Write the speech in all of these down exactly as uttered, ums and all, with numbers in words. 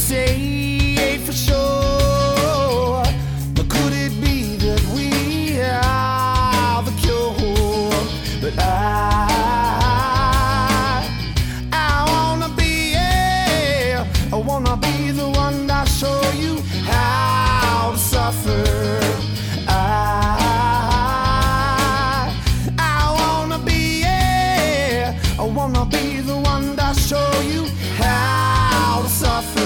say for sure, but could it be that we are the cure? But I, I wanna be, yeah, I wanna be the one that show you how to suffer. I, I wanna be, yeah, I wanna be the one that show you how to suffer.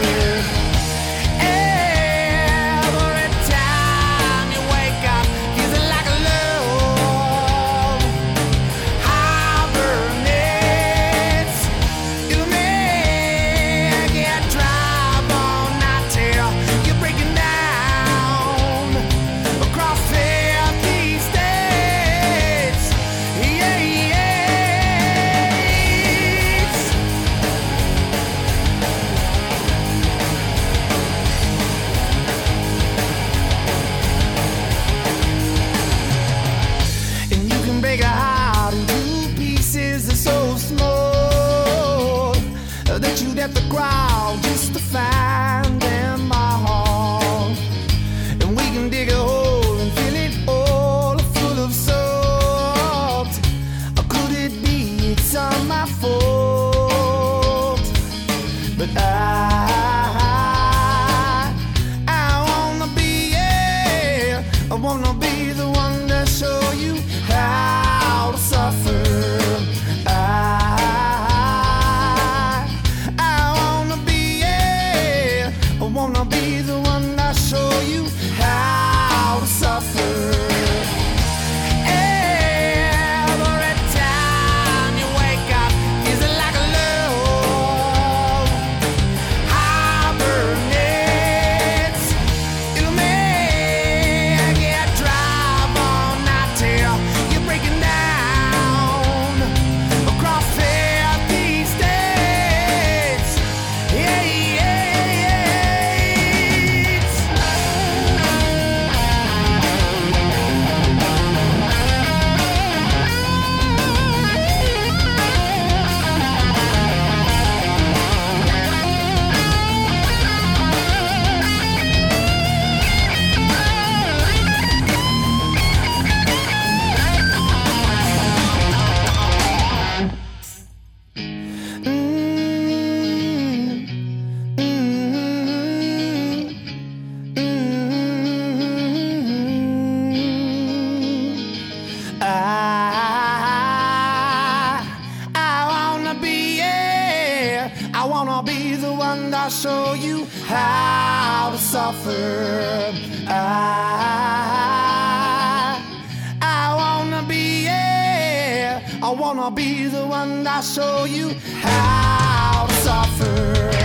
Every time you wake up, feeling like a love hibernates. It'll make you drive all night till you're breaking down across fifty states. Yeah, yeah. Break a heart into pieces that's so small that you'd have to crawl just to find them my heart. And we can dig a hole and fill it all full of salt. Or could it be it's all my fault? But I, I wanna be, yeah, I wanna be the one that show you how to suffer. I, I wanna be, yeah, I wanna be the one that show you how to suffer. Every time you wake up, feeling like a love hibernates. It'll make you drive all night till you're breaking down across fifty states. Yeah, yeah, yeah. I, I wanna be, yeah, I wanna be the one that show you how to suffer. I, I wanna be, yeah, I wanna be the one that show you how to suffer.